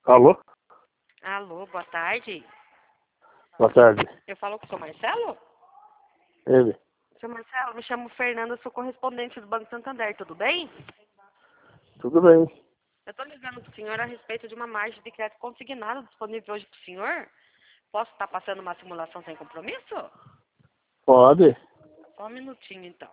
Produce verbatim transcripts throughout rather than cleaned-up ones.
Alô? Alô, boa tarde. Boa tarde. Eu falo com o seu Marcelo? Ele. Seu Marcelo, me chamo Fernanda, sou correspondente do Banco Santander, tudo bem? Tudo bem. Eu estou ligando para o senhor a respeito de uma margem de crédito consignada disponível hoje para o senhor. Posso estar passando uma simulação sem compromisso? Pode. Só um minutinho, então.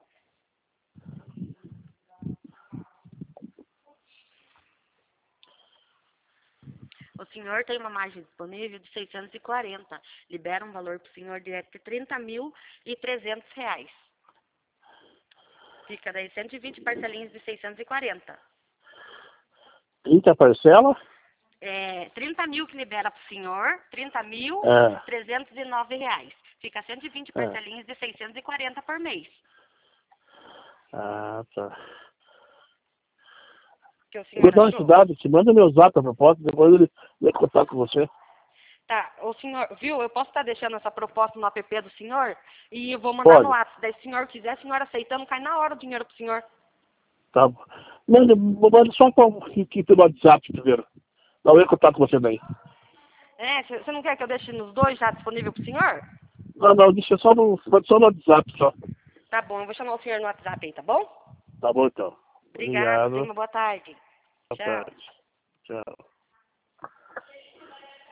O senhor tem uma margem disponível de seiscentos e quarenta. Libera um valor para o senhor direto de trinta mil e trezentos reais. Fica daí cento e vinte parcelinhas de seiscentos e quarenta. trinta parcela? É, trinta mil que libera para o senhor, trinta mil, É. trezentos e nove reais. Fica cento e vinte É. parcelinhas de seiscentos e quarenta por mês. Ah, tá. Que o Eu vou senhor dar uma achou? cidade, te manda meu zap a propósito, depois ele vai contar com você. Tá, o senhor, viu? Eu posso estar deixando essa proposta no app do senhor e eu vou mandar no Pode. WhatsApp. Daí se o senhor quiser, o senhor aceitando, cai na hora o dinheiro pro senhor. Tá bom. Manda, manda só com, que, que pelo WhatsApp primeiro. Não, eu ia contar com você daí. É, você não quer que eu deixe nos dois já disponível pro senhor? Não, não, deixa só no, só no WhatsApp só. Tá bom, eu vou chamar o senhor no WhatsApp aí, tá bom? Tá bom então. Obrigado, tenha Obrigado. uma boa tarde. Boa Tchau. tarde. Tchau.